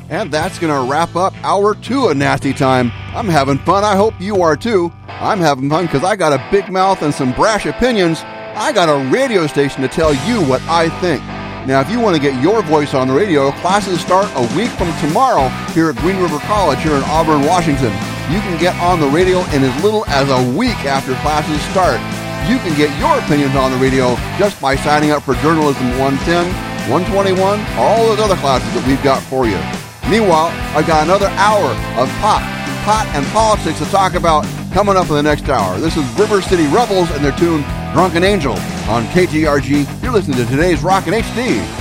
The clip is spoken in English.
And that's going to wrap up Hour 2 of Nasty Time. I'm having fun. I hope you are too. I'm having fun because I got a big mouth and some brash opinions. I got a radio station to tell you what I think. Now, if you want to get your voice on the radio, classes start a week from tomorrow here at Green River College here in Auburn, Washington. You can get on the radio in as little as a week after classes start. You can get your opinions on the radio just by signing up for Journalism 110, 121, all those other classes that we've got for you. Meanwhile, I've got another hour of pot, and politics to talk about coming up in the next hour. This is River City Rebels and their tune Drunken Angel on KTRG. You're listening to today's Rockin' HD.